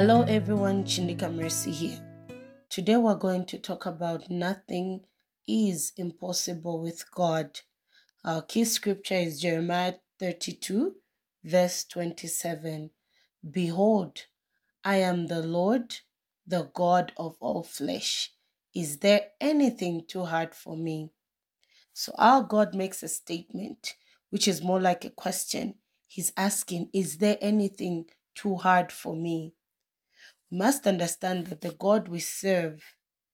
Hello everyone, Chindika Mercy here. Today we're going to talk about nothing is impossible with God. Our key scripture is Jeremiah 32, verse 27. Behold, I am the Lord, the God of all flesh. Is there anything too hard for me? So our God makes a statement, which is more like a question. He's asking, is there anything too hard for me? We must understand that the God we serve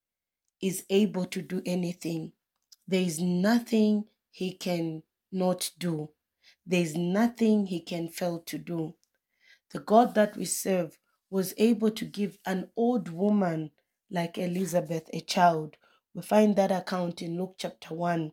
is able to do anything. There is nothing he can not do. There is nothing he can fail to do. The God that we serve was able to give an old woman like Elizabeth a child. We find that account in Luke chapter 1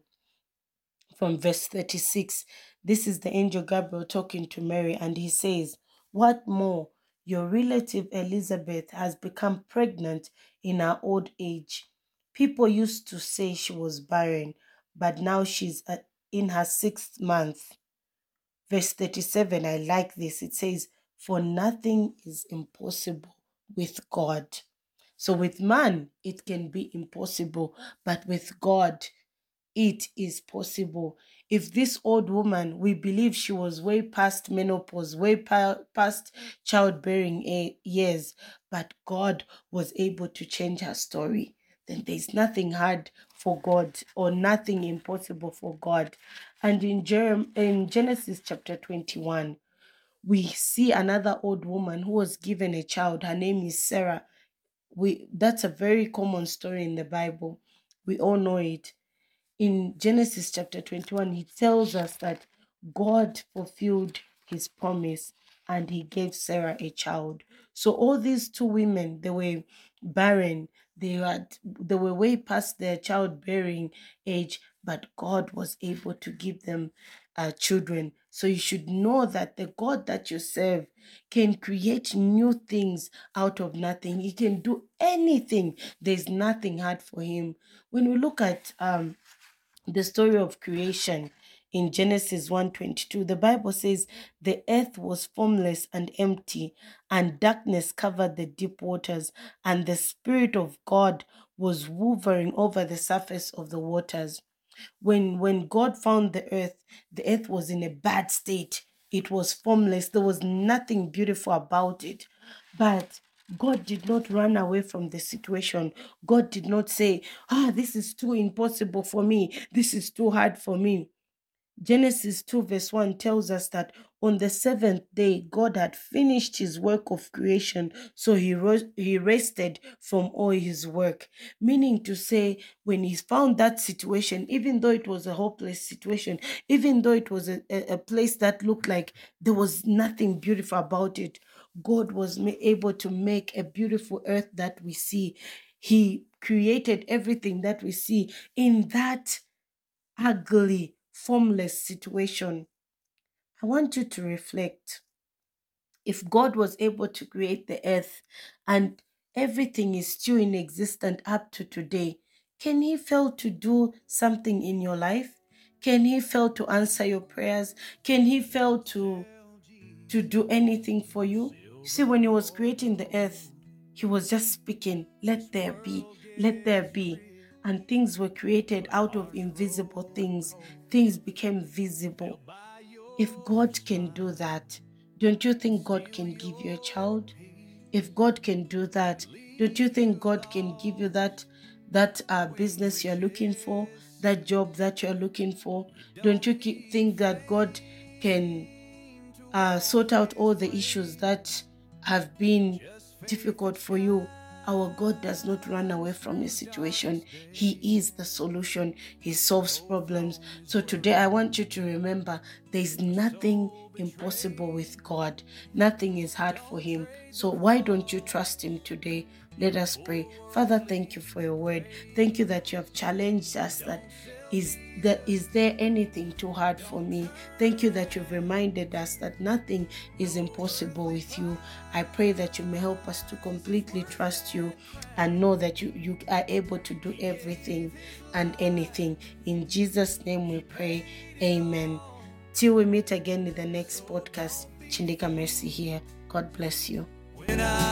from verse 36. This is the angel Gabriel talking to Mary, and he says, "What more? Your relative Elizabeth has become pregnant in her old age. People used to say she was barren, but now she's in her 6th month." Verse 37, I like this. It says, "For nothing is impossible with God." So with man, it can be impossible, but with God, it is possible. If this old woman, we believe she was way past menopause, way past childbearing years, but God was able to change her story, then there's nothing hard for God or nothing impossible for God. And in Genesis chapter 21, we see another old woman who was given a child. Her name is Sarah. That's a very common story in the Bible. We all know it. In Genesis chapter 21, he tells us that God fulfilled his promise and he gave Sarah a child. So all these two women, they were barren. They were way past their childbearing age, but God was able to give them children. So you should know that the God that you serve can create new things out of nothing. He can do anything. There's nothing hard for him. When we look at the story of creation in Genesis 1:22, the Bible says the earth was formless and empty, and darkness covered the deep waters, and the Spirit of God was hovering over the surface of the waters. When God found the earth was in a bad state. It was formless. There was nothing beautiful about it. But God did not run away from the situation. God did not say, this is too impossible for me. This is too hard for me. Genesis 2 verse 1 tells us that on the 7th day, God had finished his work of creation, so he rested from all his work. Meaning to say, when he found that situation, even though it was a hopeless situation, even though it was a place that looked like there was nothing beautiful about it, God was able to make a beautiful earth that we see. He created everything that we see in that ugly, formless situation. I want you to reflect. If God was able to create the earth and everything is still in existence up to today, can he fail to do something in your life? Can he fail to answer your prayers? Can he fail to do anything for you? You see, when he was creating the earth, he was just speaking, let there be, let there be. And things were created out of invisible things. Things became visible. If God can do that, don't you think God can give you a child? If God can do that, don't you think God can give you that business you're looking for, that job that you're looking for? Don't you think that God can sort out all the issues that have been difficult for you? Our God does not run away from a situation. He is the solution. He solves problems. So today I want you to remember there is nothing impossible with God. Nothing is hard for him. So why don't you trust him today? Let us pray. Father, thank you for your word. Thank you that you have challenged us that is there anything too hard for me? Thank you that you've reminded us that nothing is impossible with you. I pray that you may help us to completely trust you and know that you are able to do everything and anything. In Jesus' name we pray. Amen. Till we meet again in the next podcast, Chindika Mercy here. God bless you.